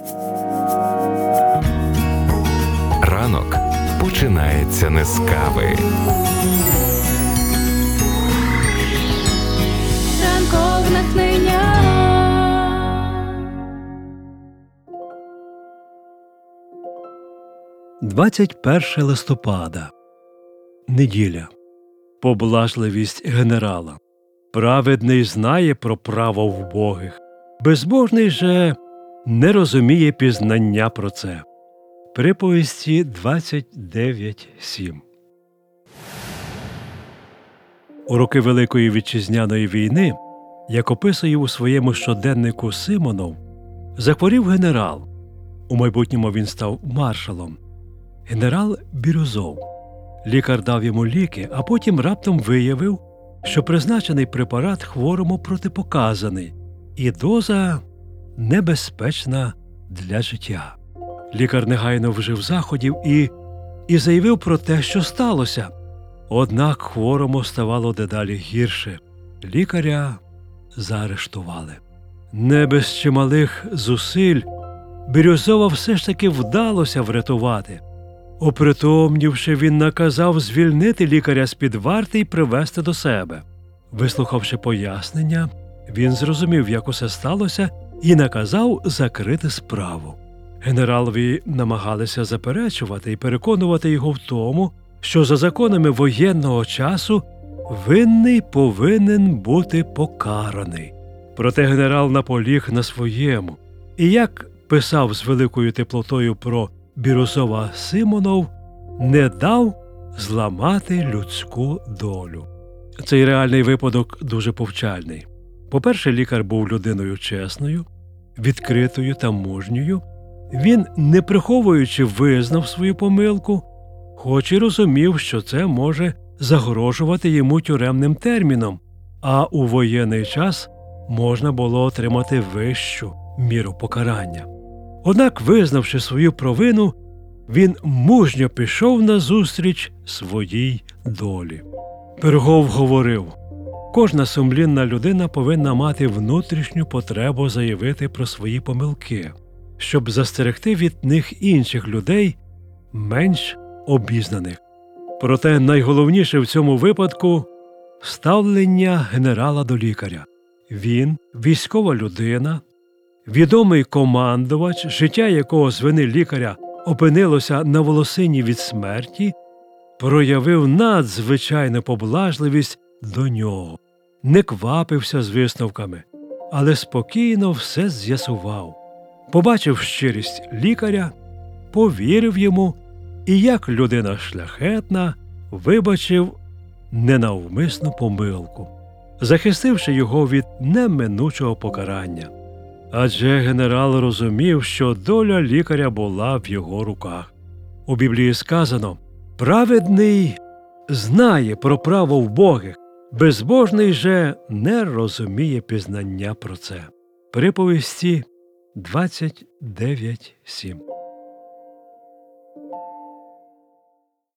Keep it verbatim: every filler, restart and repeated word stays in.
Ранок починається не з кави. Ранкове натхнення. двадцять перше листопада. Неділя. Поблажливість генерала. Праведний знає про право вбогих, безбожний же не розуміє пізнання про це. Приповісті двадцять дев'ять сім. У роки Великої Вітчизняної війни, як описує у своєму щоденнику Симонов, захворів генерал. У майбутньому він став маршалом. Генерал Бірюзов. Лікар дав йому ліки, а потім раптом виявив, що призначений препарат хворому протипоказаний, і доза небезпечна для життя. Лікар негайно вжив заходів і, і заявив про те, що сталося. Однак хворому ставало дедалі гірше. Лікаря заарештували. Не без чималих зусиль Бірюзова все ж таки вдалося врятувати. Опритомнівши, він наказав звільнити лікаря з-під варти і привести до себе. Вислухавши пояснення, він зрозумів, як усе сталося, і наказав закрити справу. Генералові намагалися заперечувати і переконувати його в тому, що за законами воєнного часу винний повинен бути покараний. Проте генерал наполіг на своєму. І як писав з великою теплотою про Бірюзова Симонов, не дав зламати людську долю. Цей реальний випадок дуже повчальний. По-перше, лікар був людиною чесною, відкритою та мужньою. Він, не приховуючи, визнав свою помилку, хоч і розумів, що це може загрожувати йому тюремним терміном, а у воєнний час можна було отримати вищу міру покарання. Однак, визнавши свою провину, він мужньо пішов назустріч своїй долі. Пирогов говорив, кожна сумлінна людина повинна мати внутрішню потребу заявити про свої помилки, щоб застерегти від них інших людей, менш обізнаних. Проте найголовніше в цьому випадку – ставлення генерала до лікаря. Він – військова людина, відомий командувач, життя якого з вини лікаря опинилося на волосині від смерті, проявив надзвичайну поблажливість до нього. Не квапився з висновками, але спокійно все з'ясував. Побачив щирість лікаря, повірив йому і, як людина шляхетна, вибачив ненавмисну помилку, захистивши його від неминучого покарання. Адже генерал розумів, що доля лікаря була в його руках. У Біблії сказано «Праведний знає про право вбогих, безбожний же не розуміє пізнання про це». Приповісті двадцять дев'ять сім.